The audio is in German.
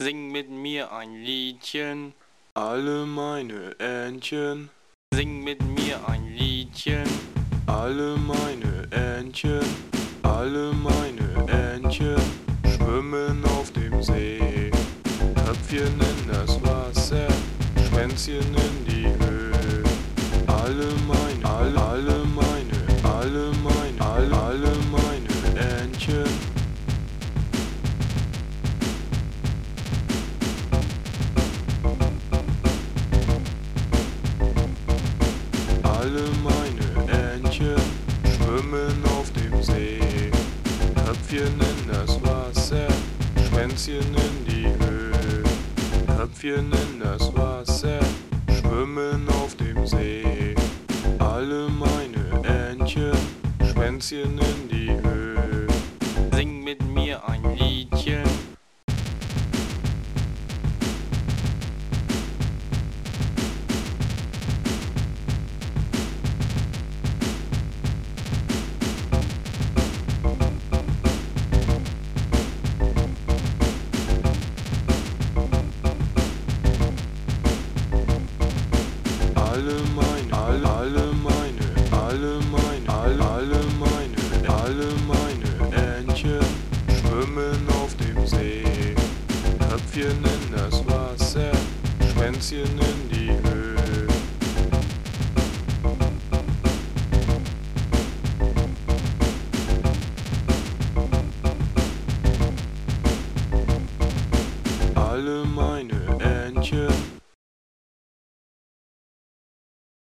Sing mit mir ein Liedchen, alle meine Entchen, sing mit mir ein Liedchen, alle meine Entchen, alle meine Entchen schwimmen auf dem See. Köpfchen in das Wasser, Schwänzchen in die Höhe. Alle meine Entchen. Alle meine Entchen schwimmen auf dem See. Köpfchen in das Wasser, Schwänzchen in die Höhe. Köpfchen in das Wasser, schwimmen auf dem See. Alle meine Entchen, Schwänzchen in die Höhe.